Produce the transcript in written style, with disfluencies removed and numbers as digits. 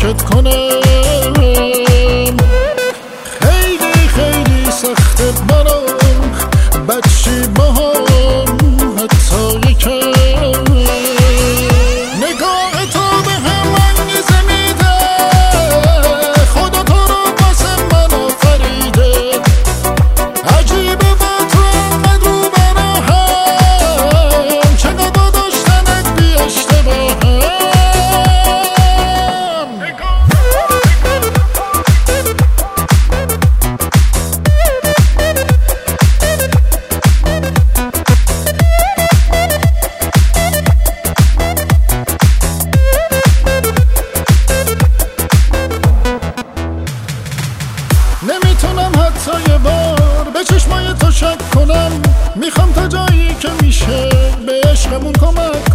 نگاهت کنم. خیلی خیلی سخته برام بچی با هم حتی یکم. نگاه تو به هم انگیزه میده، خدا تو رو واسه من آفریده. عجیبه با تو انقدر رو براهم، چقدر داشتنت بی اشتباهم. نمیتونم حتی یه بار به چشمای تو شک کنم. میخوام تا جایی که میشه به عشقمون کمک